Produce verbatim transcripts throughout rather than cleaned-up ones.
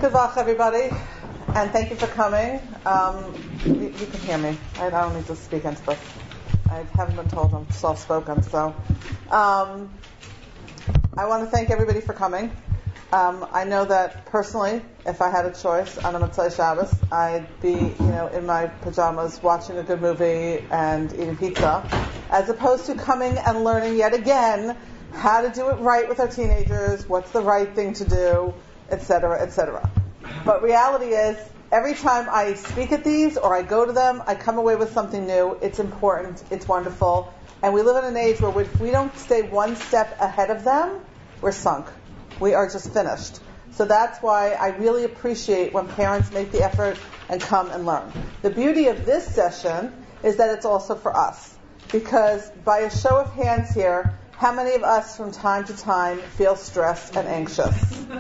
Good luck, everybody, and thank you for coming. Um, you, you can hear me. I don't need to speak into this. I haven't been told I'm soft-spoken, so um, I want to thank everybody for coming. Um, I know that personally, if I had a choice on a Motzei Shabbos, I'd be, you know, in my pajamas watching a good movie and eating pizza, as opposed to coming and learning yet again how to do it right with our teenagers, what's the right thing to do, et cetera, et cetera. But reality is, every time I speak at these or I go to them, I come away with something new. It's important. It's wonderful. And we live in an age where if we don't stay one step ahead of them, we're sunk. We are just finished. So that's why I really appreciate when parents make the effort and come and learn. The beauty of this session is that it's also for us. Because by a show of hands here, how many of us from time to time feel stressed and anxious?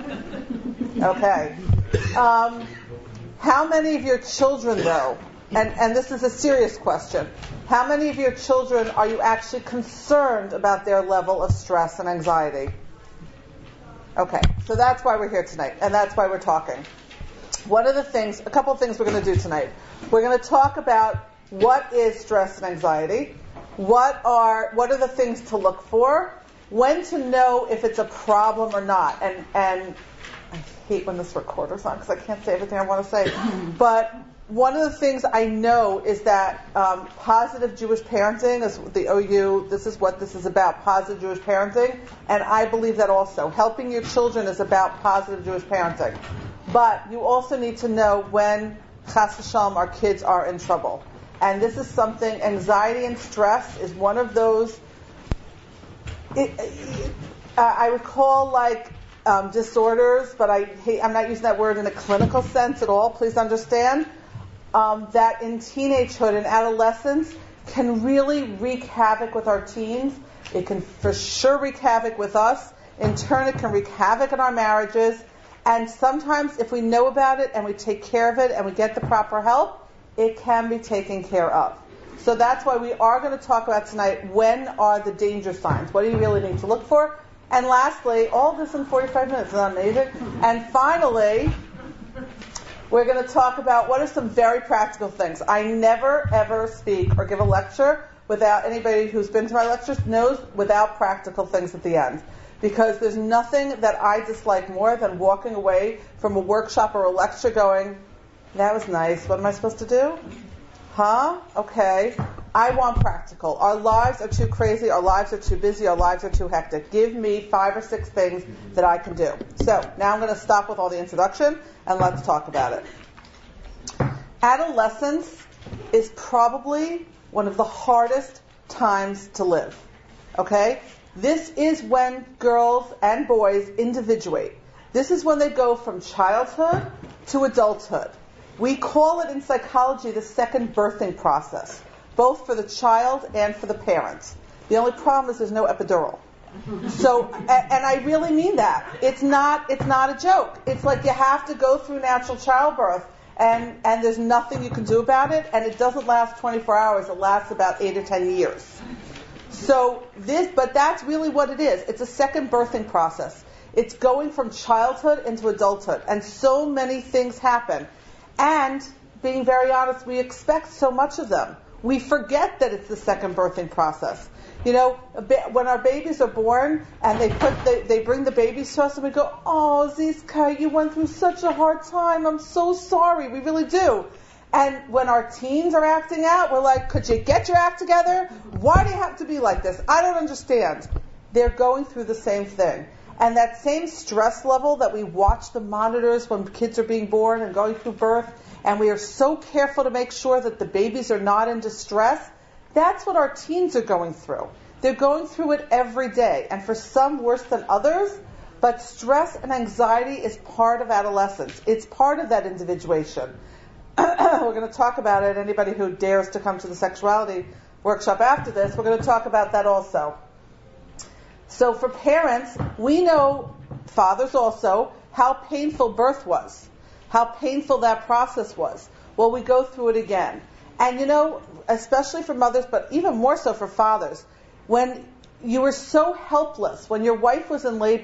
Okay. Um, how many of your children, though, and, and this is a serious question, how many of your children are you actually concerned about their level of stress and anxiety? Okay, so that's why we're here tonight, and that's why we're talking. One of the things, a couple of things we're going to do tonight. We're going to talk about what is stress and anxiety, what are what are the things to look for, when to know if it's a problem or not, and and I hate when this recorder's on because I can't say everything I want to say, but one of the things I know is that um, positive Jewish parenting is the O U. This is what this is about, positive Jewish parenting, and I believe that also. Helping your children is about positive Jewish parenting. But you also need to know when, chas v'shalom, our kids are in trouble. And this is something, anxiety and stress is one of those, it, it, uh, I would call like um, disorders, but I hate, I'm not using that word in a clinical sense at all, please understand. Um, that in teenagehood and adolescence can really wreak havoc with our teens. It can for sure wreak havoc with us. In turn, it can wreak havoc in our marriages. And sometimes if we know about it and we take care of it and we get the proper help, it can be taken care of. So that's why we are going to talk about tonight, when are the danger signs? What do you really need to look for? And lastly, all this in forty-five minutes, isn't that amazing? And finally, we're going to talk about what are some very practical things. I never, ever speak or give a lecture without, anybody who's been to my lectures knows, without practical things at the end. Because there's nothing that I dislike more than walking away from a workshop or a lecture going, that was nice, what am I supposed to do? Huh? Okay. I want practical. Our lives are too crazy, our lives are too busy, our lives are too hectic. Give me five or six things that I can do. So, now I'm going to stop with all the introduction and let's talk about it. Adolescence is probably one of the hardest times to live. Okay? This is when girls and boys individuate. This is when they go from childhood to adulthood. We call it in psychology the second birthing process, both for the child and for the parents. The only problem is there's no epidural. So, and I really mean that. It's not, it's not a joke. It's like you have to go through natural childbirth, and, and there's nothing you can do about it, and it doesn't last twenty-four hours. It lasts about eight or ten years. So this, but that's really what it is. It's a second birthing process. It's going from childhood into adulthood, and so many things happen. And, being very honest, we expect so much of them. We forget that it's the second birthing process. You know, when our babies are born and they put they, they bring the babies to us and we go, oh, Zizka, you went through such a hard time. I'm so sorry. We really do. And when our teens are acting out, we're like, could you get your act together? Why do you have to be like this? I don't understand. They're going through the same thing. And that same stress level that we watch the monitors when kids are being born and going through birth, and we are so careful to make sure that the babies are not in distress, that's what our teens are going through. They're going through it every day, and for some worse than others, but stress and anxiety is part of adolescence. It's part of that individuation. We're going to talk about it. Anybody who dares to come to the sexuality workshop after this, we're going to talk about that also. So for parents, we know, fathers also, how painful birth was, how painful that process was. Well, we go through it again. And you know, especially for mothers, but even more so for fathers, when you were so helpless, when your wife was in labor,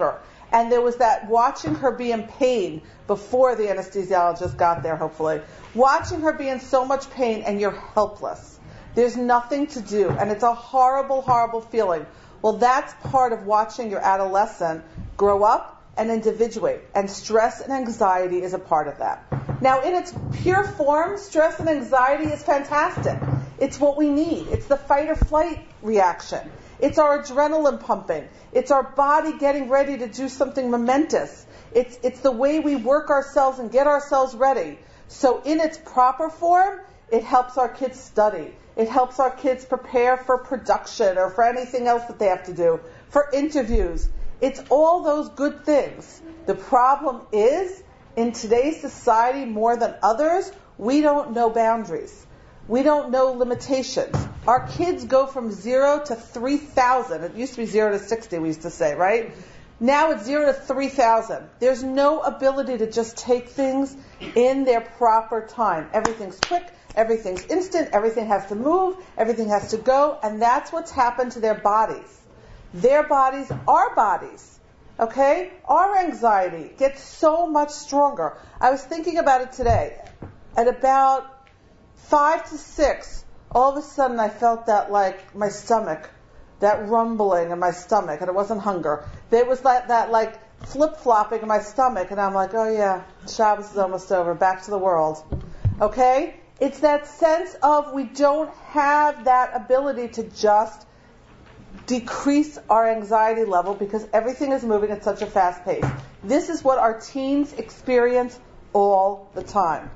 And there was that watching her be in pain before the anesthesiologist got there, hopefully. Watching her be in so much pain and you're helpless. There's nothing to do. And it's a horrible, horrible feeling. Well, that's part of watching your adolescent grow up and individuate. And stress and anxiety is a part of that. Now, in its pure form, stress and anxiety is fantastic. It's what we need. It's the fight or flight reaction. It's our adrenaline pumping. It's our body getting ready to do something momentous. It's, it's the way we work ourselves and get ourselves ready. So in its proper form, it helps our kids study. It helps our kids prepare for production or for anything else that they have to do, for interviews. It's all those good things. The problem is, in today's society, more than others, we don't know boundaries. We don't know limitations. Our kids go from zero to three thousand. It used to be zero to sixty, we used to say, right? Now it's zero to three thousand. There's no ability to just take things in their proper time. Everything's quick, everything's instant, everything has to move, everything has to go, and that's what's happened to their bodies. Their bodies, our bodies, okay? Our anxiety gets so much stronger. I was thinking about it today. At about five to six, all of a sudden I felt that, like, my stomach, that rumbling in my stomach, and it wasn't hunger. There was that, that like, flip-flopping in my stomach, and I'm like, oh yeah, Shabbos is almost over, back to the world. Okay? It's that sense of we don't have that ability to just decrease our anxiety level because everything is moving at such a fast pace. This is what our teens experience all the time.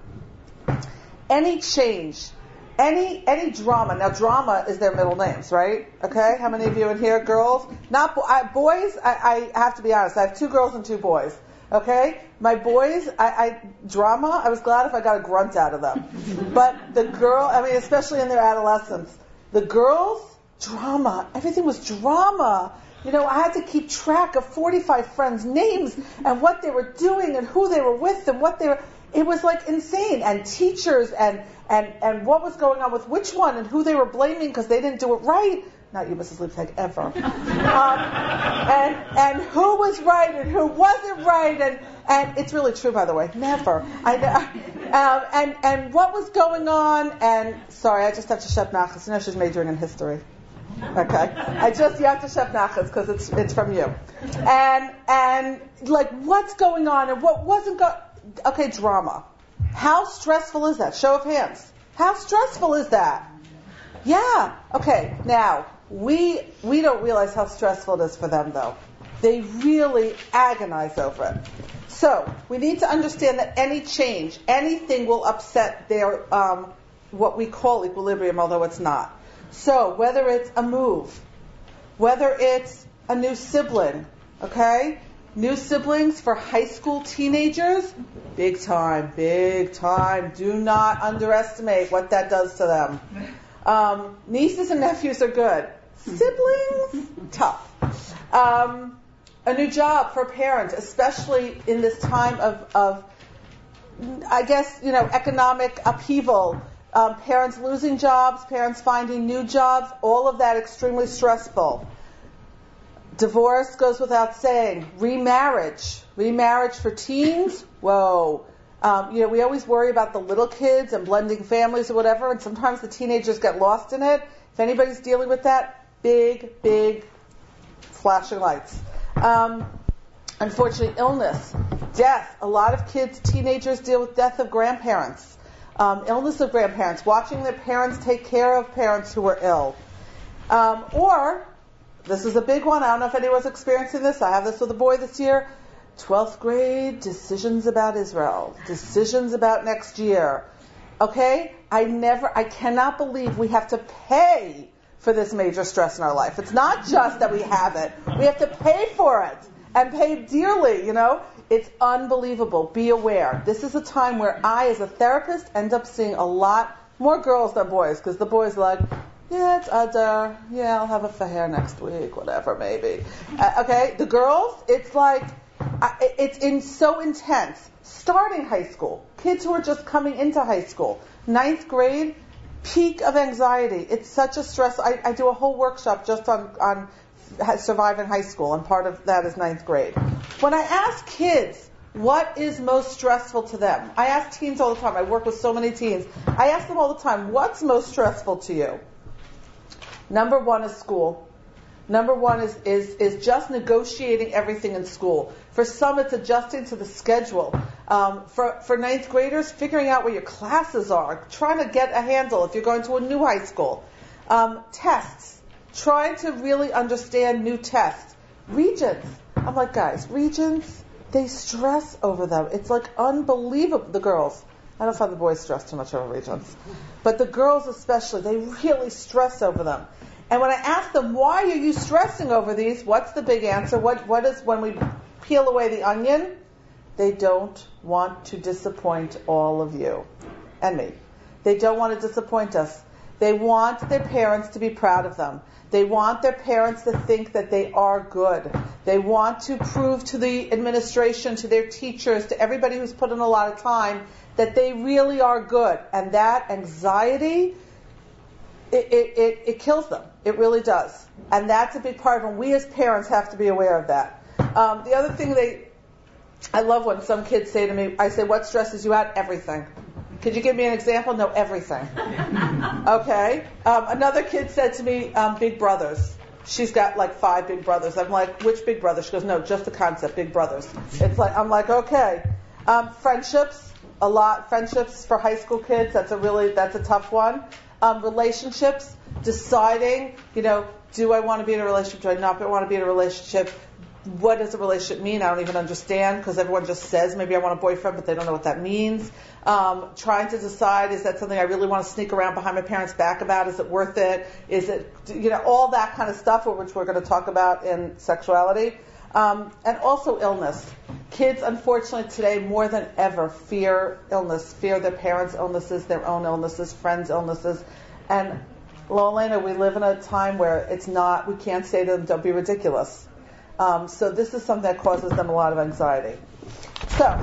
Any change, any any drama. Now, drama is their middle names, right? Okay? How many of you in here, girls? Not bo- I, boys. I, I have to be honest. I have two girls and two boys. Okay? My boys, I, I drama. I was glad if I got a grunt out of them. But the girl, I mean, especially in their adolescence, the girls, drama. Everything was drama. You know, I had to keep track of forty-five friends' names and what they were doing and who they were with and what they were. It was like insane. And teachers and, and, and what was going on with which one and who they were blaming because they didn't do it right. Not you, Missus Liebtag, ever. um, and, and who was right and who wasn't right. And, and it's really true, by the way. Never. I know. Um, and, and what was going on. And sorry, I just have to shep nachas. You know she's majoring in history. Okay, I just you have to shep nachas because it's it's from you, and and like what's going on and what wasn't going. Okay, drama. How stressful is that? Show of hands. How stressful is that? Yeah. Okay. Now we we don't realize how stressful it is for them though. They really agonize over it. So we need to understand that any change, anything will upset their um, what we call equilibrium, although it's not. So, whether it's a move, whether it's a new sibling, okay? New siblings for high school teenagers, big time, big time. Do not underestimate what that does to them. Um, nieces and nephews are good. Siblings, tough. Um, a new job for a parent, especially in this time of, of, I guess, you know, economic upheaval. Um, parents losing jobs, parents finding new jobs, all of that extremely stressful. Divorce goes without saying. Remarriage. Remarriage for teens, whoa. Um, you know, we always worry about the little kids and blending families or whatever, and sometimes the teenagers get lost in it. If anybody's dealing with that, big, big flashing lights. Um, unfortunately, illness, death. A lot of kids, teenagers deal with death of grandparents. Um, illness of grandparents, watching their parents take care of parents who are ill. Um, or, this is a big one, I don't know if anyone's experiencing this, I have this with a boy this year, twelfth grade, decisions about Israel, decisions about next year. Okay? I never, I cannot believe we have to pay for this major stress in our life. It's not just that we have it, we have to pay for it, and pay dearly, you know? It's unbelievable. Be aware. This is a time where I, as a therapist, end up seeing a lot more girls than boys, because the boys are like, yeah, it's Adar. Yeah, I'll have a faher next week, whatever, maybe. Uh, okay, the girls, it's like, uh, it's in so intense. Starting high school, kids who are just coming into high school, ninth grade, peak of anxiety. It's such a stress. I, I do a whole workshop just on, on surviving high school, and part of that is ninth grade. When I ask kids what is most stressful to them, I ask teens all the time. I work with so many teens. I ask them all the time, what's most stressful to you? Number one is school. Number one is, is, is just negotiating everything in school. For some, it's adjusting to the schedule. Um, for, for ninth graders, figuring out where your classes are, trying to get a handle if you're going to a new high school. Um, tests, trying to really understand new tests. Regents, I'm like, guys, regents, they stress over them. It's like unbelievable. The girls, I don't find the boys stress too much over regents, but the girls especially, they really stress over them. And when I ask them, why are you stressing over these? What's the big answer? What What is, when we peel away the onion? They don't want to disappoint all of you and me. They don't want to disappoint us. They want their parents to be proud of them. They want their parents to think that they are good. They want to prove to the administration, to their teachers, to everybody who's put in a lot of time, that they really are good. And that anxiety, It, it, it, it kills them. It really does. And that's a big part of it. We as parents have to be aware of that. Um, the other thing they, I love when some kids say to me, I say, what stresses you out? Everything. Could you give me an example? No, everything. Okay. Um, another kid said to me, um, big brothers. She's got like five big brothers. I'm like, which big brother? She goes, no, just the concept, big brothers. It's like, I'm like, okay. Um, friendships, a lot. Friendships for high school kids, that's a really, that's a tough one. Um, relationships, deciding, you know, do I want to be in a relationship? Do I not want to be in a relationship? What does a relationship mean? I don't even understand, because everyone just says maybe I want a boyfriend, but they don't know what that means. Um, trying to decide, is that something I really want to sneak around behind my parents' back about? Is it worth it? Is it, you know, all that kind of stuff, which we're going to talk about in sexuality. Um, and also illness. Kids, unfortunately, today more than ever fear illness, fear their parents' illnesses, their own illnesses, friends' illnesses. And, Lolena, we live in a time where it's not, we can't say to them, don't be ridiculous. Um, so this is something that causes them a lot of anxiety. So,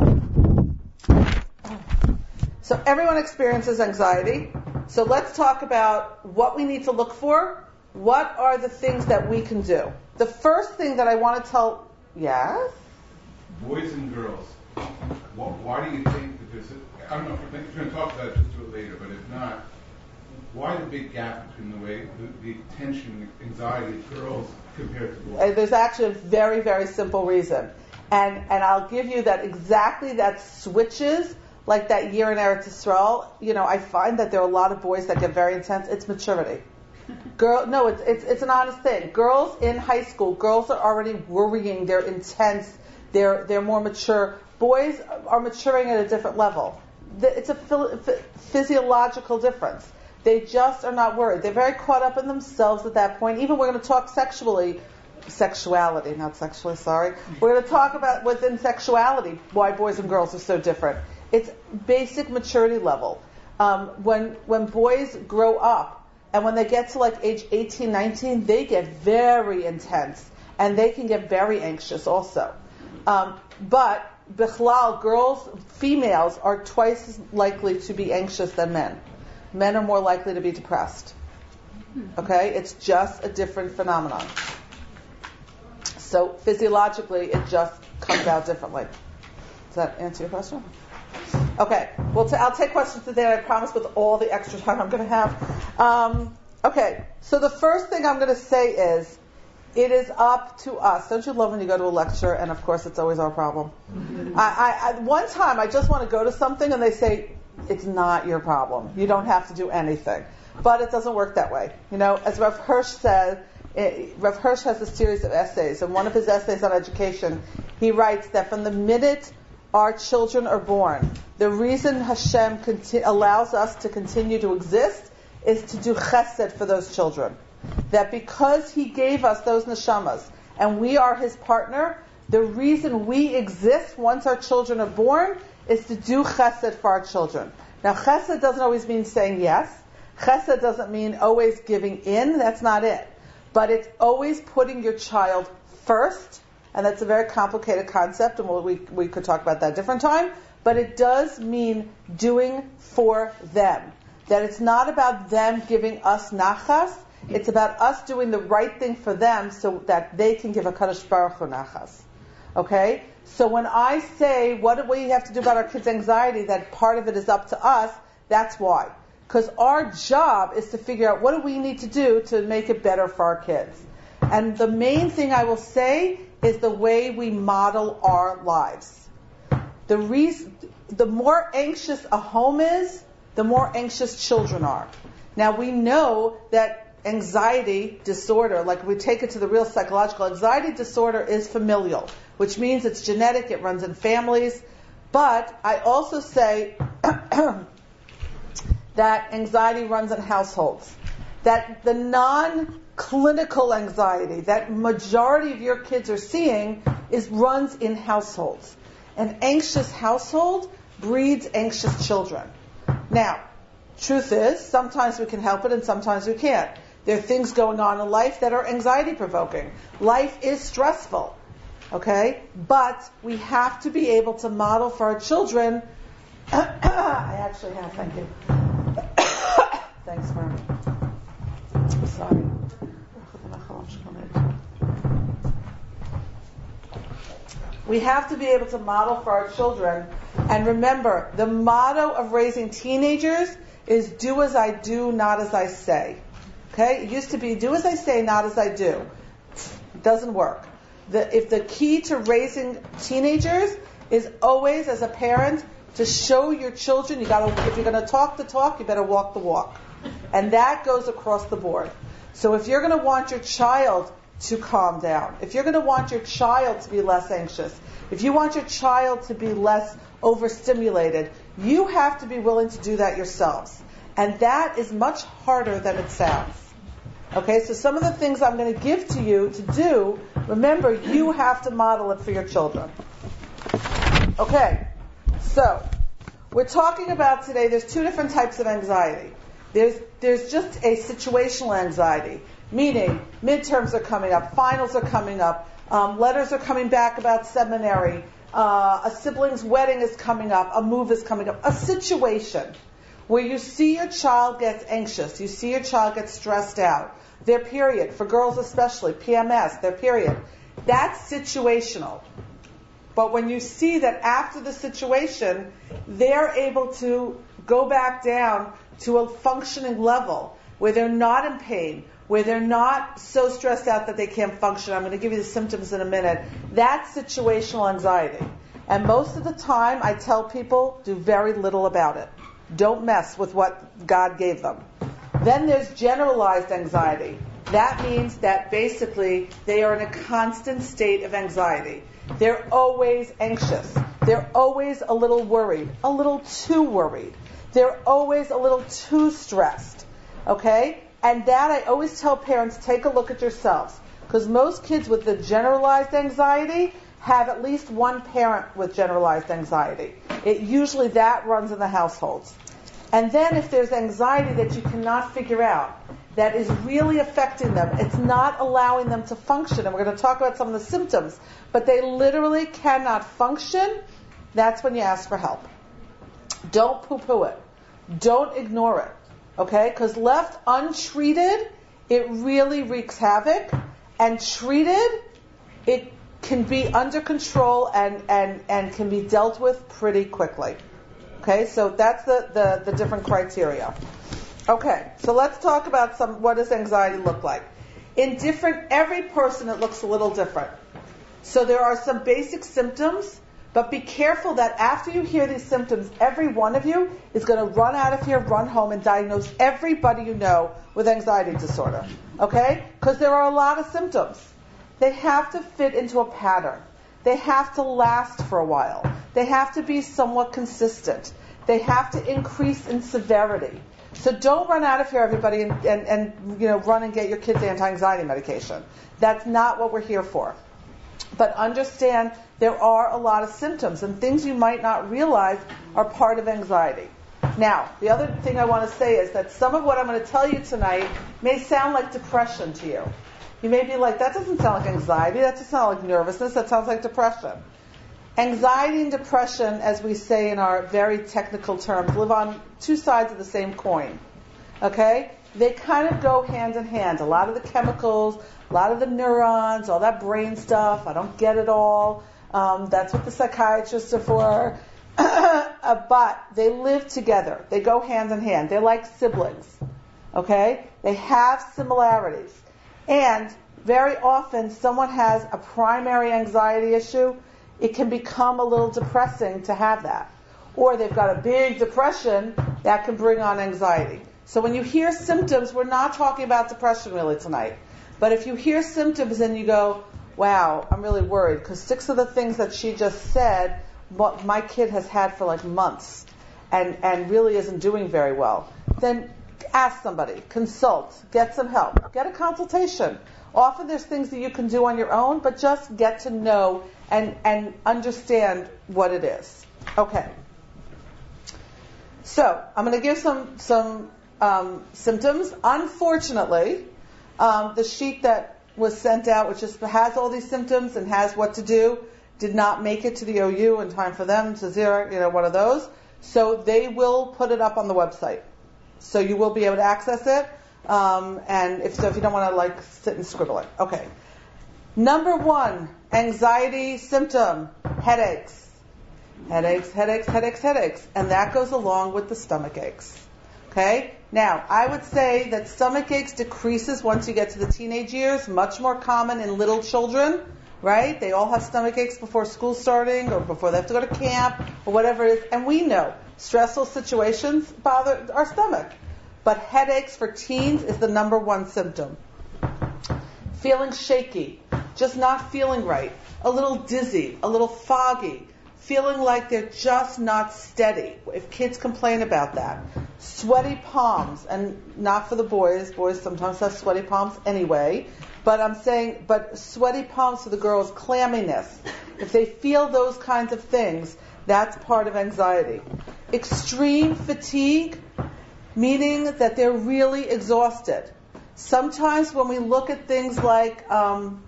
so everyone experiences anxiety. So let's talk about what we need to look for. What are the things that we can do? The first thing that I want to tell, yes? Boys and girls. Why do you think that there's a, I don't know, if you're going to talk about it, just do it later, but if not, why the big gap between the way, the, the tension, anxiety of girls compared to boys? There's actually a very, very simple reason. And and I'll give you that exactly that switches, like that year in Eretz Yisrael. You know, I find that there are a lot of boys that get very intense. It's maturity. Girl, no, it's, it's it's an honest thing. Girls in high school, girls are already worrying. They're intense. They're they're more mature. Boys are maturing at a different level. It's a physiological difference. They just are not worried. They're very caught up in themselves at that point. Even we're going to talk sexually, sexuality, not sexually. Sorry. We're going to talk about within sexuality why boys and girls are so different. It's basic maturity level. Um, when when boys grow up. And when they get to like age eighteen, nineteen, they get very intense. And they can get very anxious also. Um, but, bichlal, girls, females are twice as likely to be anxious than men. Men are more likely to be depressed. Okay? It's just a different phenomenon. So, physiologically, it just comes out differently. Does that answer your question? Okay, well, t- I'll take questions today, I promise, with all the extra time I'm going to have. Um, okay, so the first thing I'm going to say is, it is up to us. Don't you love when you go to a lecture, and of course it's always our problem? I, I, I, one time, I just want to go to something, and they say, it's not your problem. You don't have to do anything. But it doesn't work that way. You know, as Rav Hirsch said, it, Rav Hirsch has a series of essays, and one of his essays on education, he writes that from the minute our children are born, the reason Hashem conti- allows us to continue to exist is to do chesed for those children. That because He gave us those neshamas and we are His partner, the reason we exist once our children are born is to do chesed for our children. Now, chesed doesn't always mean saying yes. Chesed doesn't mean always giving in. That's not it. But it's always putting your child first. And that's a very complicated concept, and we'll, we we could talk about that a different time. But it does mean doing for them. That it's not about them giving us nachas. It's about us doing the right thing for them so that they can give a Kadosh Baruch Hu nachas. Okay? So when I say, what do we have to do about our kids' anxiety, that part of it is up to us, that's why. Because our job is to figure out what do we need to do to make it better for our kids. And the main thing I will say is the way we model our lives. The reason, the more anxious a home is, the more anxious children are. Now we know that anxiety disorder, like we take it to the real psychological, anxiety disorder is familial, which means it's genetic, it runs in families. But I also say that anxiety runs in households. That the non-clinical anxiety that majority of your kids are seeing is runs in households. An anxious household breeds anxious children. Now, truth is, sometimes we can help it and sometimes we can't. There are things going on in life that are anxiety provoking. Life is stressful. Okay? But we have to be able to model for our children. I actually have, thank you. Thanks, Mary. Sorry. We have to be able to model for our children. And remember, the motto of raising teenagers is do as I do, not as I say. Okay? It used to be do as I say, not as I do. It doesn't work. The, if the key to raising teenagers is always, as a parent, to show your children, you gotta, if you're going to talk the talk, you better walk the walk. And that goes across the board. So if you're going to want your child to calm down, if you're going to want your child to be less anxious, if you want your child to be less overstimulated, you have to be willing to do that yourselves. And that is much harder than it sounds. Okay, so some of the things I'm going to give to you to do, remember, you have to model it for your children. Okay, so we're talking about today, there's two different types of anxiety. There's there's just a situational anxiety, meaning midterms are coming up, finals are coming up, um, letters are coming back about seminary, uh, a sibling's wedding is coming up, a move is coming up, a situation where you see your child gets anxious, you see your child get stressed out, their period, for girls especially, P M S, their period, that's situational. But when you see that after the situation, they're able to go back down to a functioning level where they're not in pain, where they're not so stressed out that they can't function. I'm going to give you the symptoms in a minute. That's situational anxiety. And most of the time, I tell people, do very little about it. Don't mess with what God gave them. Then there's generalized anxiety. That means that basically they are in a constant state of anxiety. They're always anxious. They're always a little worried, a little too worried. They're always a little too stressed. Okay? And that I always tell parents, take a look at yourselves. Because most kids with the generalized anxiety have at least one parent with generalized anxiety. It usually that runs in the households. And then if there's anxiety that you cannot figure out, that is really affecting them, it's not allowing them to function, and we're going to talk about some of the symptoms, but they literally cannot function, that's when you ask for help. Don't poo-poo it. Don't ignore it. Okay? Because left untreated, it really wreaks havoc, and treated, it can be under control and, and, and can be dealt with pretty quickly. Okay, so that's the, the, the different criteria. Okay, so let's talk about some, what does anxiety look like? In different, every person it looks a little different. So there are some basic symptoms, but be careful that after you hear these symptoms, every one of you is going to run out of here, run home, and diagnose everybody you know with anxiety disorder. Okay? Because there are a lot of symptoms. They have to fit into a pattern. They have to last for a while. They have to be somewhat consistent. They have to increase in severity. So don't run out of here, everybody, and, and, and you know run and get your kids' anti-anxiety medication. That's not what we're here for. But understand there are a lot of symptoms, and things you might not realize are part of anxiety. Now, the other thing I want to say is that some of what I'm going to tell you tonight may sound like depression to you. You may be like, that doesn't sound like anxiety, that doesn't sound like nervousness, that sounds like depression. Anxiety and depression, as we say in our very technical terms, live on two sides of the same coin. Okay? they kind of go hand in hand. A lot of the chemicals, a lot of the neurons, all that brain stuff, I don't get it all. Um, that's what the psychiatrists are for. uh, but they live together. They go hand in hand. They're like siblings. Okay? They have similarities. And very often someone has a primary anxiety issue. It can become a little depressing to have that. Or they've got a big depression that can bring on anxiety. So when you hear symptoms, we're not talking about depression really tonight. But if you hear symptoms and you go, wow, I'm really worried, because six of the things that she just said, what my kid has had for like months and, and really isn't doing very well, then ask somebody, consult, get some help, get a consultation. Often there's things that you can do on your own, but just get to know and, and understand what it is. Okay. So, I'm going to give some some um, symptoms. Unfortunately, um, the sheet that was sent out, which just has all these symptoms and has what to do, did not make it to the O U in time for them to zero, you know, one of those. So they will put it up on the website. So you will be able to access it. Um, and if so, if you don't want to like sit and scribble it. Okay. Number one, anxiety symptom, headaches. Headaches, headaches, headaches, headaches. And that goes along with the stomach aches. Okay? Now, I would say that stomach aches decreases once you get to the teenage years, much more common in little children, right? They all have stomach aches before school starting or before they have to go to camp or whatever it is. And we know stressful situations bother our stomach. But headaches for teens is the number one symptom. Feeling shaky, just not feeling right, a little dizzy, a little foggy, feeling like they're just not steady. If kids complain about that. Sweaty palms, and not for the boys. Boys sometimes have sweaty palms anyway. But I'm saying, but sweaty palms for the girls, clamminess. If they feel those kinds of things, that's part of anxiety. Extreme fatigue, meaning that they're really exhausted. Sometimes when we look at things like um,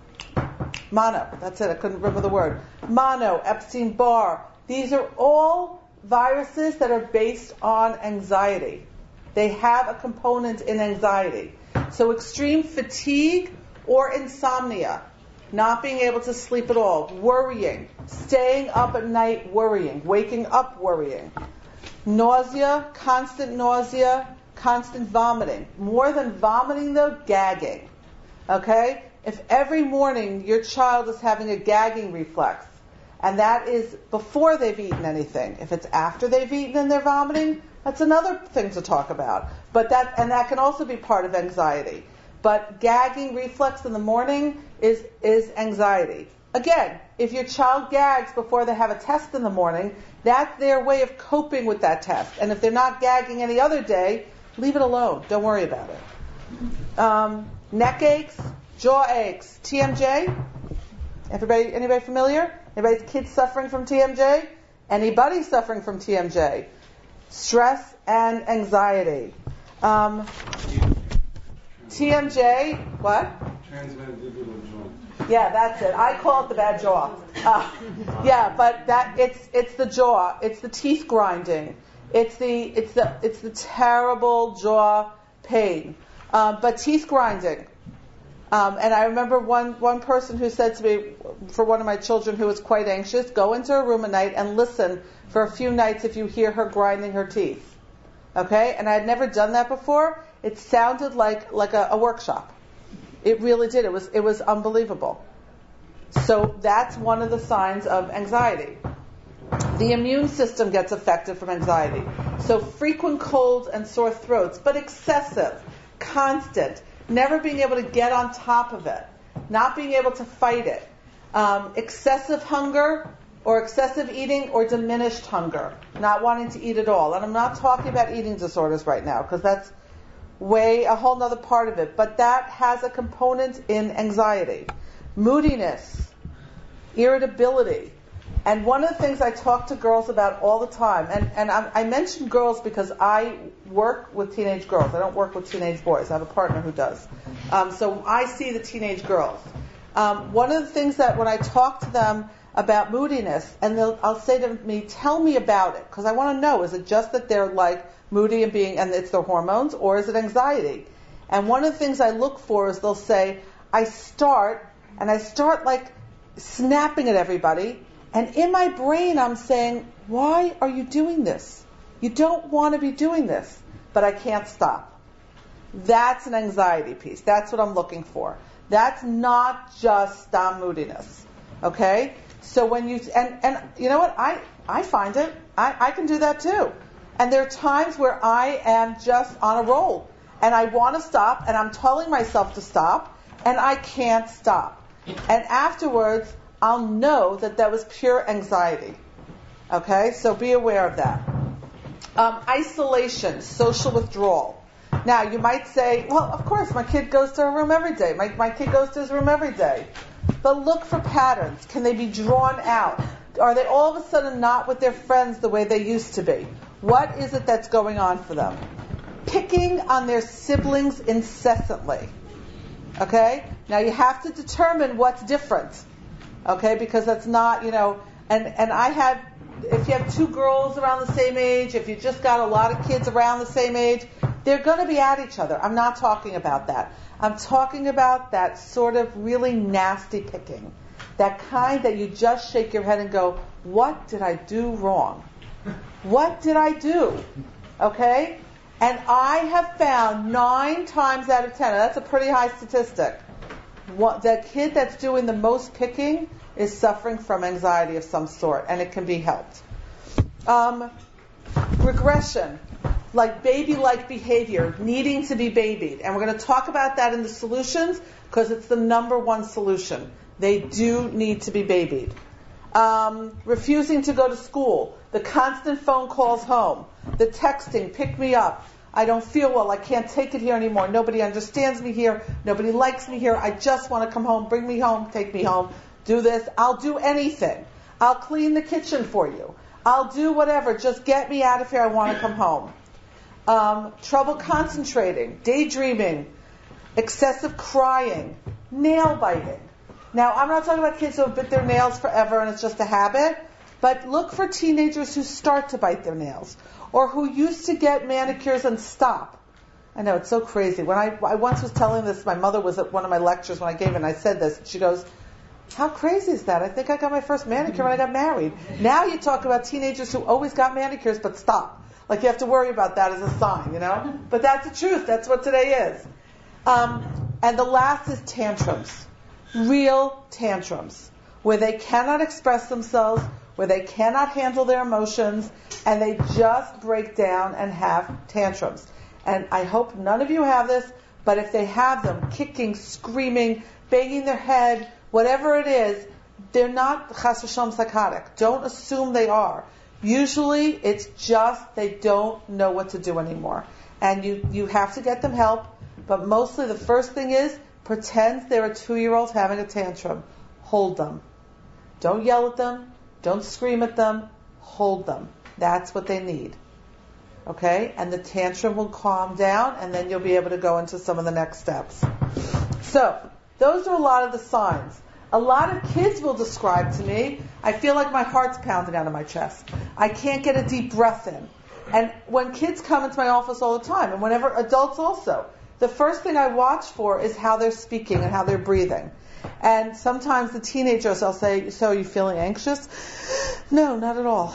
mono, that's it, I couldn't remember the word. Mono, Epstein-Barr, these are all viruses that are based on anxiety. They have a component in anxiety. So extreme fatigue or insomnia, not being able to sleep at all, worrying, staying up at night worrying, waking up worrying. Nausea, constant nausea, constant vomiting. More than vomiting though, gagging. Okay? If every morning your child is having a gagging reflex, and that is before they've eaten anything, if it's after they've eaten and they're vomiting, that's another thing to talk about. But that, and that can also be part of anxiety. But gagging reflex in the morning is, is anxiety. Again, if your child gags before they have a test in the morning, that's their way of coping with that test. And if they're not gagging any other day, leave it alone. Don't worry about it. Um, neck aches, jaw aches, T M J. Everybody, anybody familiar? Anybody's kids suffering from T M J? Anybody suffering from T M J? Stress and anxiety. Um, T M J, what? Transmandibular joint. Yeah, that's it. I call it the bad jaw. Uh, yeah, but that it's it's the jaw. It's the teeth grinding. It's the it's the it's the terrible jaw pain. Um, but teeth grinding. Um, and I remember one one person who said to me, for one of my children who was quite anxious, go into a room at night and listen for a few nights if you hear her grinding her teeth. Okay? And I had never done that before. It sounded like like a, a workshop. It really did. It was it was unbelievable. So that's one of the signs of anxiety. The immune system gets affected from anxiety. So frequent colds and sore throats, but excessive, constant, never being able to get on top of it, not being able to fight it, um, excessive hunger or excessive eating or diminished hunger, not wanting to eat at all. And I'm not talking about eating disorders right now because that's way a whole other part of it. But that has a component in anxiety. Moodiness, irritability. And one of the things I talk to girls about all the time, and, and I, I mention girls because I work with teenage girls. I don't work with teenage boys. I have a partner who does. Um, so I see the teenage girls. Um, one of the things that when I talk to them about moodiness, and they'll, I'll say to me, tell me about it, because I want to know, is it just that they're like moody and being, and it's their hormones, or is it anxiety? And one of the things I look for is they'll say, I start, and I start like snapping at everybody, and in my brain I'm saying, why are you doing this? You don't want to be doing this, but I can't stop. That's an anxiety piece. That's what I'm looking for. That's not just stam moodiness. Okay? So when you, and, and you know what? I, I find it. I, I can do that too. And there are times where I am just on a roll. And I want to stop, and I'm telling myself to stop, and I can't stop. And afterwards, I'll know that that was pure anxiety. Okay? So be aware of that. Um, isolation, social withdrawal. Now, you might say, well, of course, my kid goes to her room every day. My, my kid goes to his room every day. But look for patterns. Can they be drawn out? Are they all of a sudden not with their friends the way they used to be? What is it that's going on for them? Picking on their siblings incessantly. Okay? Now, you have to determine what's different. Okay? Because that's not, you know, and, and I have, if you have two girls around the same age, if you just got a lot of kids around the same age, they're going to be at each other. I'm not talking about that. I'm talking about that sort of really nasty picking. That kind that you just shake your head and go, what did I do wrong? What did I do? Okay? And I have found nine times out of ten, and that's a pretty high statistic, what, the kid that's doing the most picking is suffering from anxiety of some sort, and it can be helped. Um, regression. Like baby-like behavior, needing to be babied. And we're going to talk about that in the solutions because it's the number one solution. They do need to be babied. Um, refusing to go to school. The constant phone calls home. The texting, pick me up. I don't feel well. I can't take it here anymore. Nobody understands me here. Nobody likes me here. I just want to come home. Bring me home. Take me home. Do this. I'll do anything. I'll clean the kitchen for you. I'll do whatever. Just get me out of here. I want to come home. Um, trouble concentrating, daydreaming, excessive crying, nail biting. Now, I'm not talking about kids who have bit their nails forever and it's just a habit, but look for teenagers who start to bite their nails or who used to get manicures and stop. I know, it's so crazy. When I, I once was telling this, my mother was at one of my lectures when I gave it, and I said this, and she goes, how crazy is that? I think I got my first manicure when I got married. Now you talk about teenagers who always got manicures but stop. Like you have to worry about that as a sign, you know? But that's the truth. That's what today is. Um, and the last is tantrums. Real tantrums. Where they cannot express themselves, where they cannot handle their emotions, and they just break down and have tantrums. And I hope none of you have this, but if they have them, kicking, screaming, banging their head, whatever it is, they're not chas v'shalom psychotic. Don't assume they are. Usually, it's just they don't know what to do anymore. And you, you have to get them help, but mostly the first thing is, pretend they're a two-year-old having a tantrum. Hold them. Don't yell at them. Don't scream at them. Hold them. That's what they need. Okay? And the tantrum will calm down, and then you'll be able to go into some of the next steps. So, those are a lot of the signs. A lot of kids will describe to me, I feel like my heart's pounding out of my chest. I can't get a deep breath in. And when kids come into my office all the time, and whenever adults also, the first thing I watch for is how they're speaking and how they're breathing. And sometimes the teenagers, I'll say, so are you feeling anxious? No, not at all.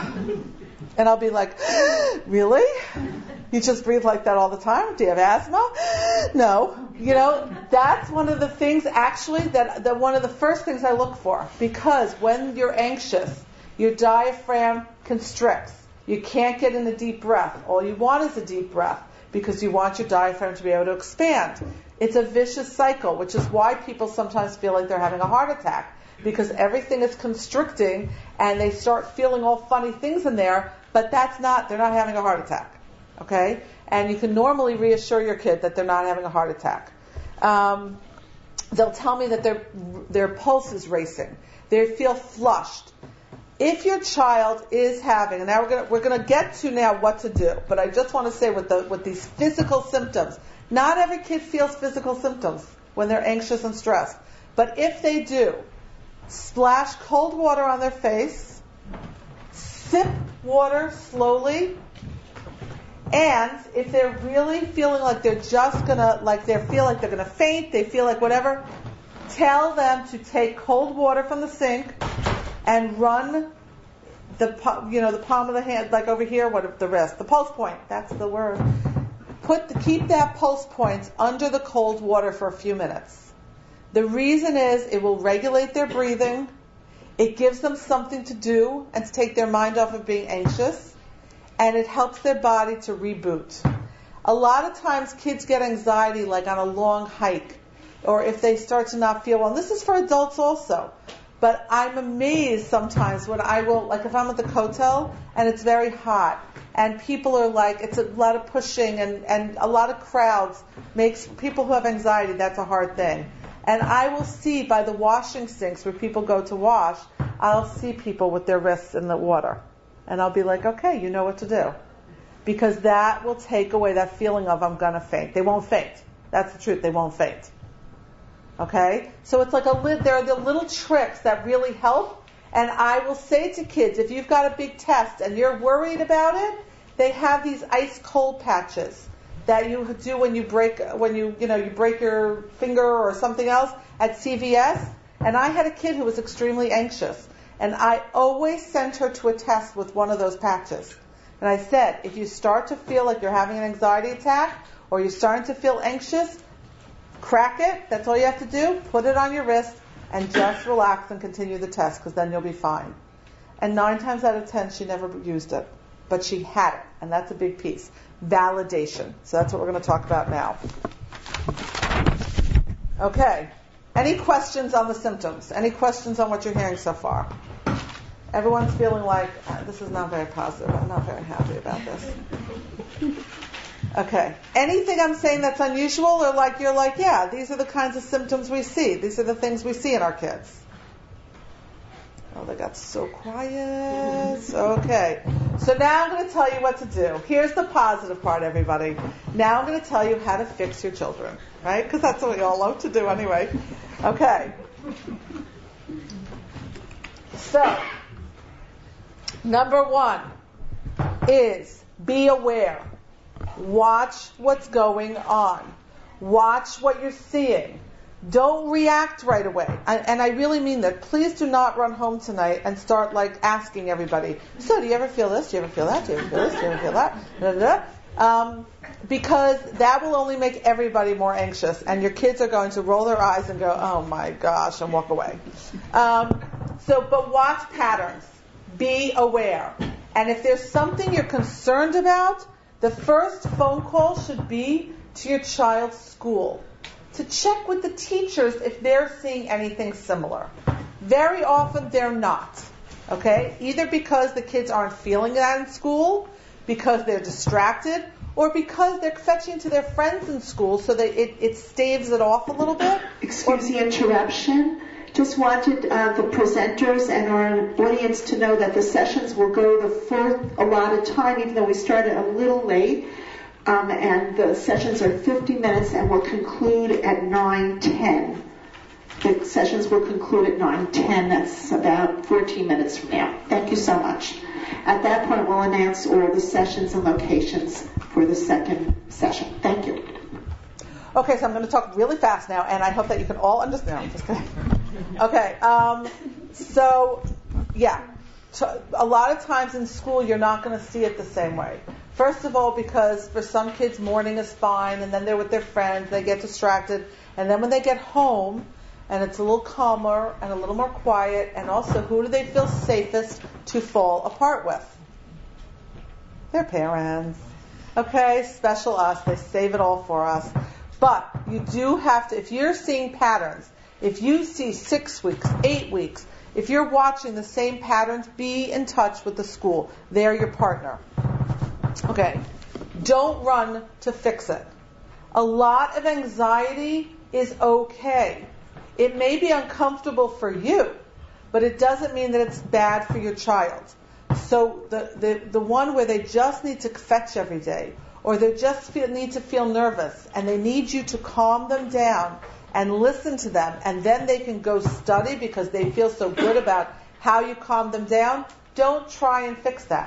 And I'll be like, really? You just breathe like that all the time? Do you have asthma? No. You know, that's one of the things actually that, that one of the first things I look for. Because when you're anxious, your diaphragm constricts. You can't get in a deep breath. All you want is a deep breath because you want your diaphragm to be able to expand. It's a vicious cycle, which is why people sometimes feel like they're having a heart attack. Because everything is constricting and they start feeling all funny things in there, but that's not, they're not having a heart attack. Okay? And you can normally reassure your kid that they're not having a heart attack. Um, they'll tell me that their their pulse is racing. They feel flushed. If your child is having, and now we're gonna we're gonna get to now what to do, but I just want to say with the with these physical symptoms, not every kid feels physical symptoms when they're anxious and stressed. But if they do, splash cold water on their face, sip water slowly, and if they're really feeling like they're just gonna, like they feel like they're gonna faint, they feel like whatever, tell them to take cold water from the sink and run the, you know, the palm of the hand, like over here, what the wrist, the pulse point, that's the word. Put the, keep that pulse point under the cold water for a few minutes. The reason is it will regulate their breathing, it gives them something to do and to take their mind off of being anxious, and it helps their body to reboot. A lot of times kids get anxiety like on a long hike, or if they start to not feel well. And this is for adults also. But I'm amazed sometimes when I will, like if I'm at the hotel and it's very hot and people are like, it's a lot of pushing and, and a lot of crowds makes people who have anxiety, that's a hard thing. And I will see by the washing sinks where people go to wash, I'll see people with their wrists in the water. And I'll be like, okay, you know what to do. Because that will take away that feeling of I'm going to faint. They won't faint. That's the truth. They won't faint. Okay? So it's like a li- there are the little tricks that really help. And I will say to kids, if you've got a big test and you're worried about it, they have these ice cold patches that you do when you break when you you know you break your finger or something else at C V S. And I had a kid who was extremely anxious, and I always sent her to a test with one of those patches. And I said, if you start to feel like you're having an anxiety attack or you're starting to feel anxious, crack it. That's all you have to do. Put it on your wrist and just relax and continue the test, because then you'll be fine. And nine times out of ten, she never used it, but she had it, and that's a big piece. Validation. So that's what we're going to talk about now. Okay. Any questions on the symptoms? Any questions on what you're hearing so far? Everyone's feeling like, ah, this is not very positive. I'm not very happy about this. Okay. Anything I'm saying that's unusual, or like you're like, yeah, these are the kinds of symptoms we see. These are the things we see in our kids. Oh, they got so quiet. Okay. So now I'm going to tell you what to do. Here's the positive part, everybody. Now I'm going to tell you how to fix your children, right? Because that's what we all love to do anyway. Okay. So, number one is be aware. Watch what's going on. Watch what you're seeing. Don't react right away. And, and I really mean that. Please do not run home tonight and start like asking everybody, so do you ever feel this? Do you ever feel that? Do you ever feel this? Do you ever feel that? Da, da, da. Um, because that will only make everybody more anxious, and your kids are going to roll their eyes and go, oh my gosh, and walk away. Um, so, but watch patterns. Be aware. And if there's something you're concerned about, the first phone call should be to your child's school, to check with the teachers if they're seeing anything similar. Very often they're not. Okay? Either because the kids aren't feeling that in school, because they're distracted, or because they're fetching to their friends in school so that it, it staves it off a little bit. Excuse the interruption. Just wanted uh, the presenters and our audience to know that the sessions will go the full allotted time, even though we started a little late. Um, and the sessions are fifty minutes and will conclude at nine ten. The sessions will conclude at nine ten. That's about fourteen minutes from now. Thank you so much. At that point, we'll announce all the sessions and locations for the second session. Thank you. Okay, so I'm going to talk really fast now, and I hope that you can all understand. No, I'm just kidding. Okay, um, so, yeah. A lot of times in school, you're not going to see it the same way. First of all, because for some kids, morning is fine, and then they're with their friends, they get distracted, and then when they get home, and it's a little calmer and a little more quiet, and also, who do they feel safest to fall apart with? Their parents. Okay, special us. They save it all for us. But you do have to, if you're seeing patterns, if you see six weeks, eight weeks, if you're watching the same patterns, be in touch with the school. They're your partner. Okay. Don't run to fix it. A lot of anxiety is okay. It may be uncomfortable for you, but it doesn't mean that it's bad for your child. So the, the, the one where they just need to fetch every day, or they just feel, need to feel nervous, and they need you to calm them down and listen to them, and then they can go study because they feel so good about how you calm them down, don't try and fix that.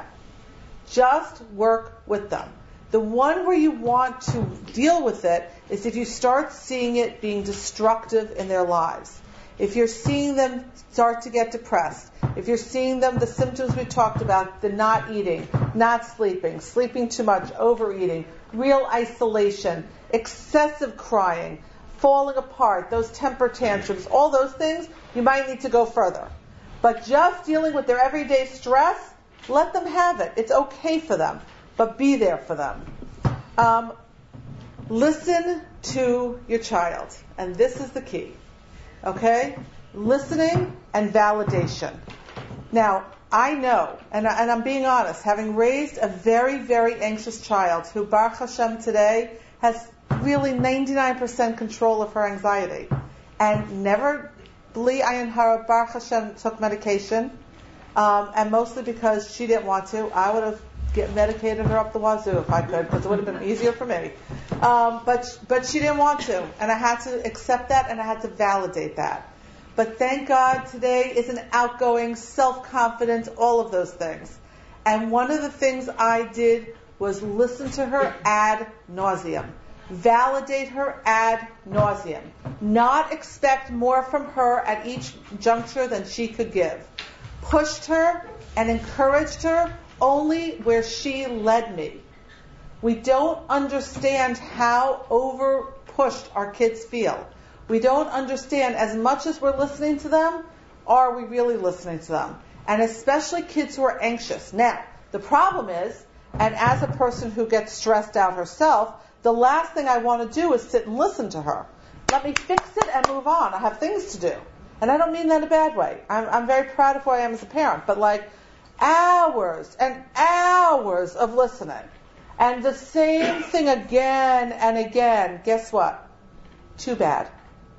Just work with them. The one where you want to deal with it is if you start seeing it being destructive in their lives. If you're seeing them start to get depressed, if you're seeing them, the symptoms we talked about, the not eating, not sleeping, sleeping too much, overeating, real isolation, excessive crying, falling apart, those temper tantrums, all those things, you might need to go further. But just dealing with their everyday stress, let them have it. It's okay for them, but be there for them. Um, listen to your child, and this is the key. Okay? Listening and validation. Now, I know, and, I, and I'm being honest, having raised a very, very anxious child who, Baruch Hashem, today has really ninety-nine percent control of her anxiety, and never, Bli Ayin Hara, Baruch Hashem, took medication, um, and mostly because she didn't want to. I would have get medicated her up the wazoo if I could, because it would have been easier for me. Um, but but she didn't want to, and I had to accept that, and I had to validate that. But thank God today is an outgoing, self-confident, all of those things. And one of the things I did was listen to her ad nauseum. Validate her ad nauseum. Not expect more from her at each juncture than she could give. Pushed her and encouraged her only where she led me. We don't understand how over pushed our kids feel. We don't understand, as much as we're listening to them, are we really listening to them? And especially kids who are anxious. Now, the problem is, and as a person who gets stressed out herself, the last thing I want to do is sit and listen to her. Let me fix it and move on. I have things to do. And I don't mean that in a bad way. I'm, I'm very proud of who I am as a parent. But like hours and hours of listening. And the same thing again and again. Guess what? Too bad.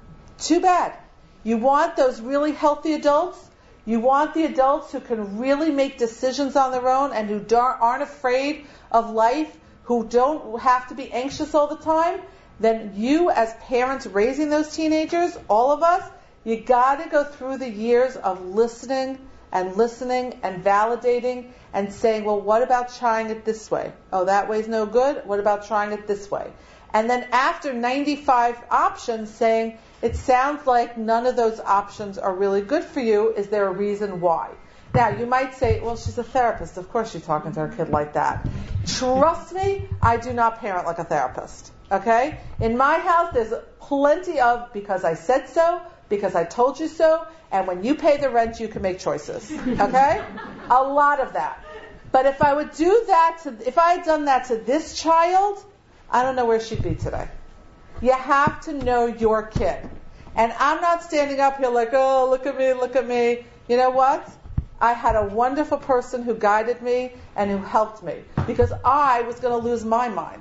Too bad. You want those really healthy adults? You want the adults who can really make decisions on their own and who aren't afraid of life, who don't have to be anxious all the time? Then you, as parents raising those teenagers, all of us, you got to go through the years of listening and listening and validating and saying, well, what about trying it this way? Oh, that way's no good. What about trying it this way? And then after ninety-five options, saying, it sounds like none of those options are really good for you. Is there a reason why? Now, you might say, well, she's a therapist. Of course she's talking to her kid like that. Trust me, I do not parent like a therapist. Okay? In my house, there's plenty of, because I said so, because I told you so, and when you pay the rent, you can make choices. Okay? A lot of that. But if I would do that, to, if I had done that to this child, I don't know where she'd be today. You have to know your kid. And I'm not standing up here like, oh, look at me, look at me. You know what? I had a wonderful person who guided me and who helped me because I was going to lose my mind.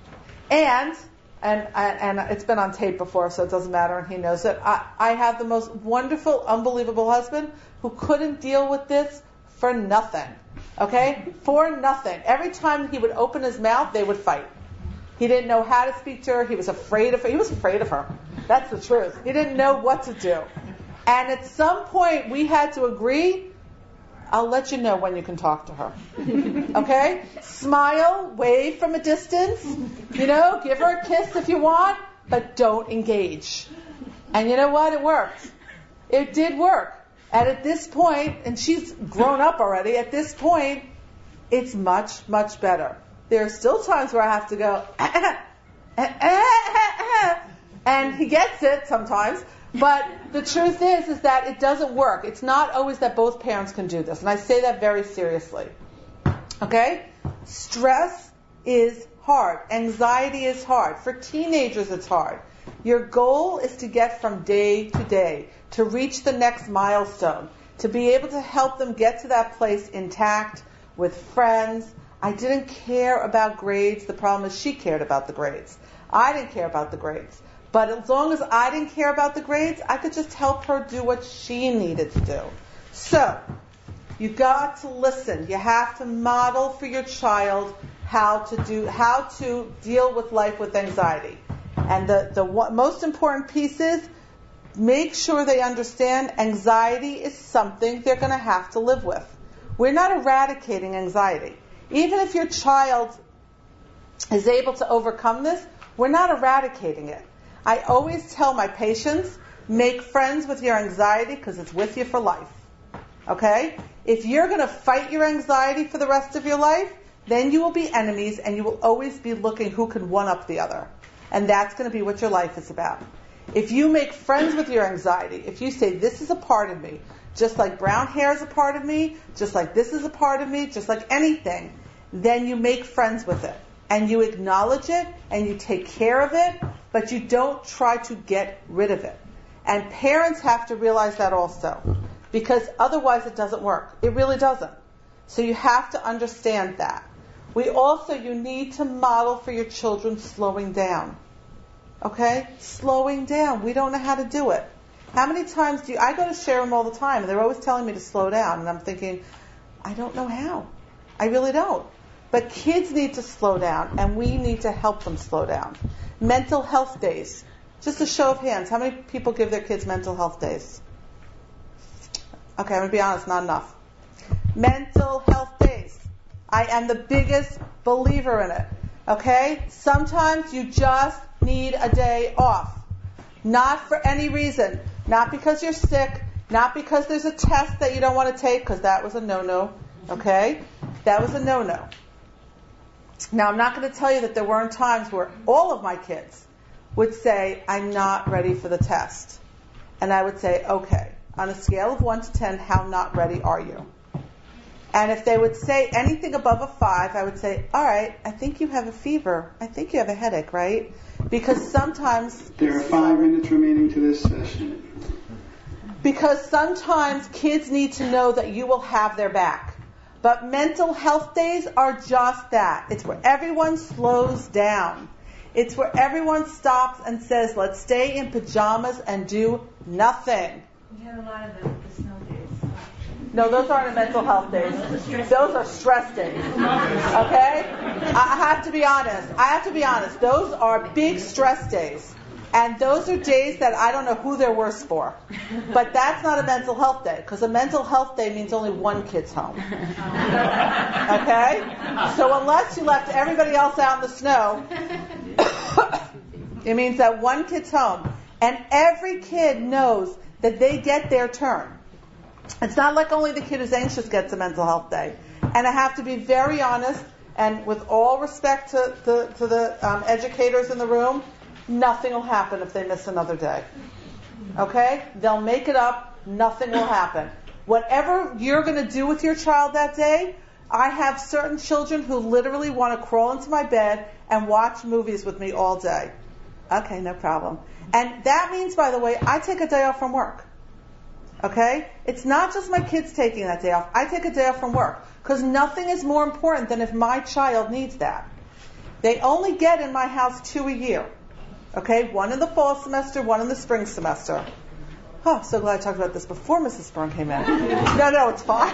And, and, and it's been on tape before, so it doesn't matter, and he knows it. I, I have the most wonderful, unbelievable husband who couldn't deal with this for nothing. Okay? For nothing. Every time he would open his mouth, they would fight. He didn't know how to speak to her. He was afraid of her. He was afraid of her. That's the truth. He didn't know what to do. And at some point, we had to agree, I'll let you know when you can talk to her. Okay? Smile, wave from a distance, you know, give her a kiss if you want, but don't engage. And you know what? It worked. It did work. And at this point, and she's grown up already, at this point, it's much, much better. There are still times where I have to go, and he gets it sometimes. But the truth is, is that it doesn't work. It's not always that both parents can do this. And I say that very seriously. Okay? Stress is hard. Anxiety is hard. For teenagers, it's hard. Your goal is to get from day to day, to reach the next milestone, to be able to help them get to that place intact, with friends. I didn't care about grades. The problem is she cared about the grades. I didn't care about the grades. But as long as I didn't care about the grades, I could just help her do what she needed to do. So, you got to listen. You have to model for your child how to do, how to deal with life with anxiety. And the, the one, most important piece is make sure they understand anxiety is something they're going to have to live with. We're not eradicating anxiety. Even if your child is able to overcome this, we're not eradicating it. I always tell my patients, make friends with your anxiety because it's with you for life. Okay? If you're going to fight your anxiety for the rest of your life, then you will be enemies and you will always be looking who can one-up the other. And that's going to be what your life is about. If you make friends with your anxiety, if you say, this is a part of me, just like brown hair is a part of me, just like this is a part of me, just like anything, then you make friends with it. And you acknowledge it, and you take care of it, but you don't try to get rid of it. And parents have to realize that also, because otherwise it doesn't work. It really doesn't. So you have to understand that. We also, you need to model for your children slowing down. Okay? Slowing down. We don't know how to do it. How many times do you, I go to share them all the time, and they're always telling me to slow down, and I'm thinking, I don't know how. I really don't. But kids need to slow down, and we need to help them slow down. Mental health days. Just a show of hands. How many people give their kids mental health days? Okay, I'm going to be honest, not enough. Mental health days. I am the biggest believer in it. Okay? Sometimes you just need a day off. Not for any reason. Not because you're sick. Not because there's a test that you don't want to take, because that was a no-no. Okay? That was a no-no. Now, I'm not going to tell you that there weren't times where all of my kids would say, I'm not ready for the test. And I would say, okay, on a scale of one to ten, how not ready are you? And if they would say anything above a five, I would say, all right, I think you have a fever. I think you have a headache, right? Because sometimes... There are five minutes remaining to this session. Because sometimes kids need to know that you will have their back. But mental health days are just that. It's where everyone slows down. It's where everyone stops and says, let's stay in pajamas and do nothing. We had a lot of the, the snow days. No, those aren't mental health days. Those are stress days. Okay? I have to be honest. I have to be honest. Those are big stress days. And those are days that I don't know who they're worse for. But that's not a mental health day, because a mental health day means only one kid's home. Okay? So unless you left everybody else out in the snow, it means that one kid's home. And every kid knows that they get their turn. It's not like only the kid who's anxious gets a mental health day. And I have to be very honest, and with all respect to the, to the um, educators in the room, nothing will happen if they miss another day. Okay? They'll make it up. Nothing will happen. Whatever you're going to do with your child that day, I have certain children who literally want to crawl into my bed and watch movies with me all day. Okay, no problem. And that means, by the way, I take a day off from work. Okay? It's not just my kids taking that day off. I take a day off from work. Because nothing is more important than if my child needs that. They only get in my house two a year. Okay, one in the fall semester, one in the spring semester. Oh, I'm so glad I talked about this before Missus Byrne came in. No, no, it's fine.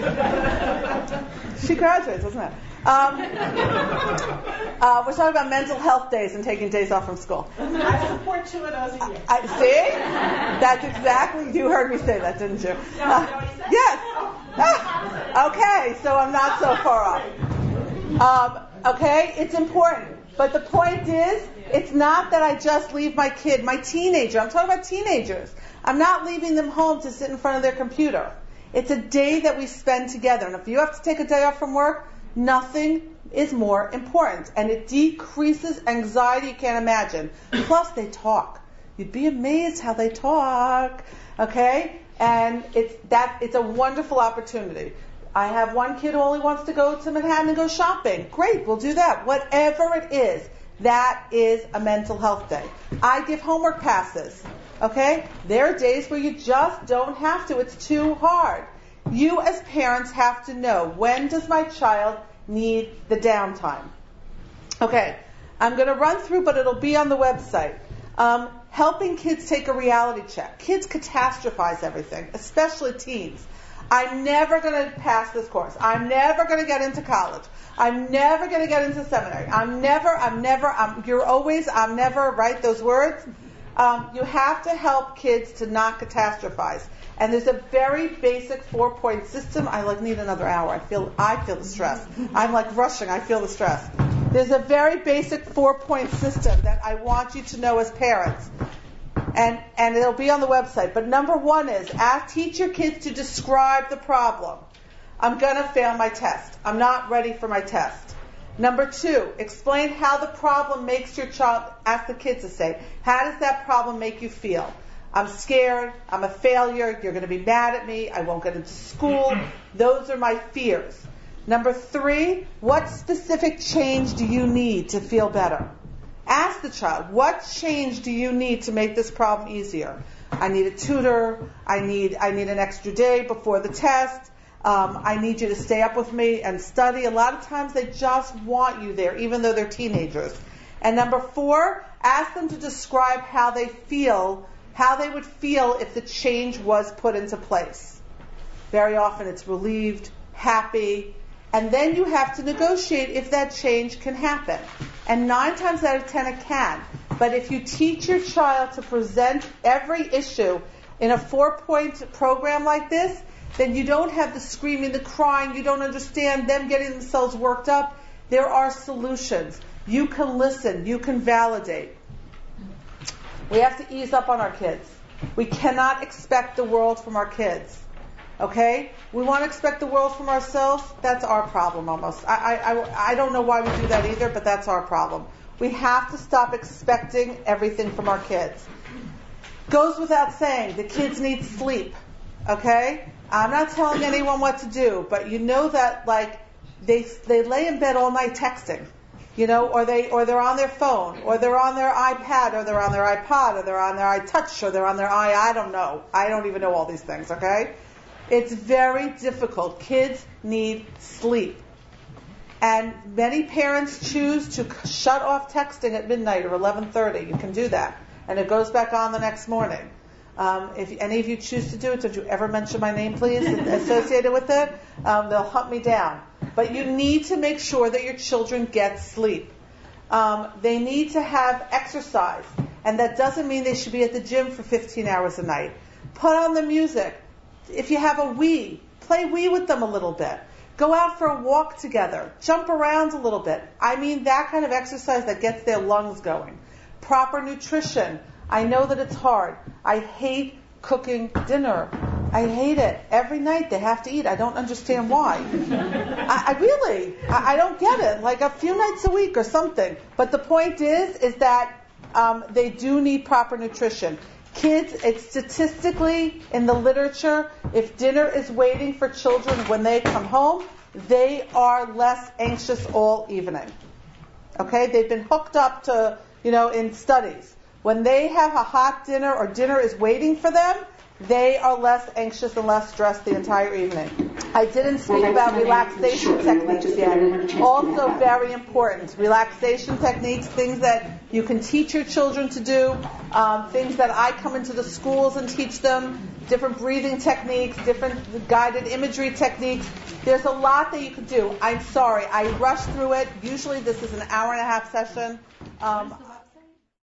She graduates, doesn't it? Um, uh, we're talking about mental health days and taking days off from school. I support two of those a year. I, see? That's exactly, you heard me say that, didn't you? No, uh, no, he said yes. oh, Ah, okay, so I'm not so far off. Um, okay, it's important. But the point is, it's not that I just leave my kid, my teenager. I'm talking about teenagers. I'm not leaving them home to sit in front of their computer. It's a day that we spend together. And if you have to take a day off from work, nothing is more important. And it decreases anxiety you can't imagine. Plus, they talk. You'd be amazed how they talk. Okay? And it's that it's a wonderful opportunity. I have one kid who only wants to go to Manhattan and go shopping. Great, we'll do that. Whatever it is, that is a mental health day. I give homework passes. Okay? There are days where you just don't have to. It's too hard. You as parents have to know, when does my child need the downtime? Okay, I'm going to run through, but it'll be on the website. Um, helping kids take a reality check. Kids catastrophize everything, especially teens. I'm never going to pass this course. I'm never going to get into college. I'm never going to get into seminary. I'm never, I'm never, I'm, you're always, I'm never, right? Those words. Um, you have to help kids to not catastrophize. And there's a very basic four-point system. I like need another hour. I feel, I feel the stress. I'm like rushing. I feel the stress. There's a very basic four-point system that I want you to know as parents. And, and it'll be on the website. But number one is, ask, teach your kids to describe the problem. I'm going to fail my test. I'm not ready for my test. Number two, explain how the problem makes your child, ask the kids to say, how does that problem make you feel? I'm scared. I'm a failure. You're going to be mad at me. I won't get into school. Those are my fears. Number three, what specific change do you need to feel better? Ask the child, what change do you need to make this problem easier? I need a tutor. I need I need an extra day before the test. Um, I need you to stay up with me and study. A lot of times they just want you there, even though they're teenagers. And number four, ask them to describe how they feel, how they would feel if the change was put into place. Very often it's relieved, happy, and then you have to negotiate if that change can happen. And nine times out of ten it can. But if you teach your child to present every issue in a four-point program like this, then you don't have the screaming, the crying, you don't understand them getting themselves worked up. There are solutions. You can listen, you can validate. We have to ease up on our kids. We cannot expect the world from our kids. Okay? We want to expect the world from ourselves. That's our problem almost. I, I, I don't know why we do that either, but that's our problem. We have to stop expecting everything from our kids. Goes without saying, the kids need sleep. Okay? I'm not telling anyone what to do, but you know that like they they lay in bed all night texting. You know, or they or they're on their phone, or they're on their iPad, or they're on their iPod, or they're on their iTouch, or they're on their i I don't know. I don't even know all these things, okay? It's very difficult. Kids need sleep. And many parents choose to shut off texting at midnight or eleven thirty. You can do that. And it goes back on the next morning. Um, if any of you choose to do it, don't you ever mention my name, please, associated with it. Um, they'll hunt me down. But you need to make sure that your children get sleep. Um, they need to have exercise. And that doesn't mean they should be at the gym for fifteen hours a night. Put on the music. If you have a Wii, play Wii with them a little bit. Go out for a walk together. Jump around a little bit. I mean that kind of exercise that gets their lungs going. Proper nutrition. I know that it's hard. I hate cooking dinner. I hate it. Every night they have to eat. I don't understand why. I, I really, I, I don't get it. Like a few nights a week or something. But the point is, is that um, they do need proper nutrition. Kids, it's statistically in the literature, if dinner is waiting for children when they come home, they are less anxious all evening. Okay? They've been hooked up to, you know, in studies. When they have a hot dinner or dinner is waiting for them, they are less anxious and less stressed the entire evening. I didn't speak about relaxation techniques yet. Also very important. Relaxation techniques, things that you can teach your children to do, um, things that I come into the schools and teach them, different breathing techniques, different guided imagery techniques. There's a lot that you can do. I'm sorry, I rushed through it. Usually this is an hour and a half session. Um,